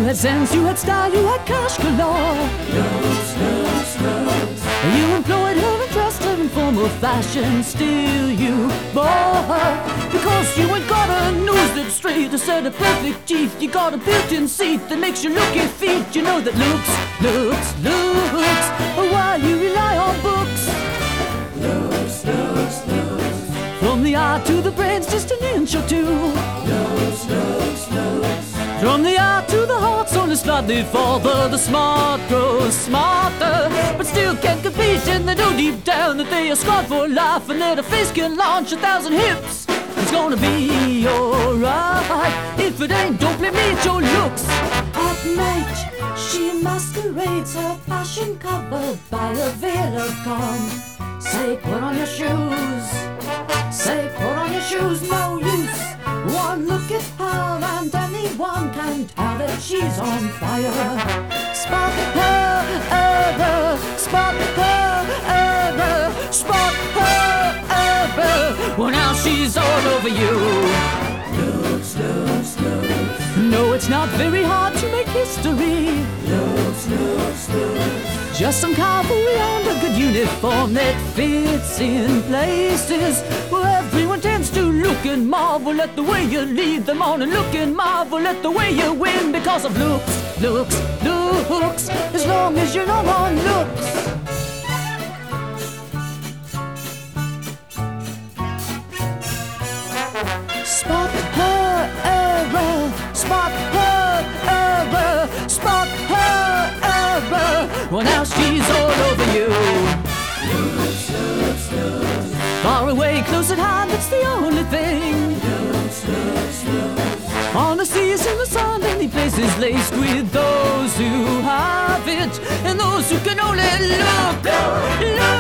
had sense, you had style, you had cash galore. You employed her and dressed her in formal fashion. Still you bore her because you ain't got a nose that's straight, a set of perfect teeth. You got a built-in seat that makes you look your feet. You know that looks while you rely on books. From the eye to the brains, just an inch or two. From the eye to the heart's only slightly farther. The smart grows smarter, but still can't compete. And they know deep down that they are scarred for life, and that a face can launch 1,000 hips. It's gonna be alright. If it ain't, don't blame me, it's your looks. At night, she masquerades, her passion covered by a veil of calm. Say, put on your shoes. Say, put on your shoes, no use. One look at her and anyone can tell that she's on fire. Spot her, spot her, spot her. Well, now she's all over you. No, it's not very hard to make history. Just some cavalry and a good uniform that fits in places where everyone tends to look and marvel at the way you lead them on, and look and marvel at the way you win because of looks. As long as you're not on looks. Spot her error, spot her error, spot her error. Well, now she's all over you. Far away, close at hand, that's the only thing. On the seas, in the sun, any places laced with those who have it, and those who can only look.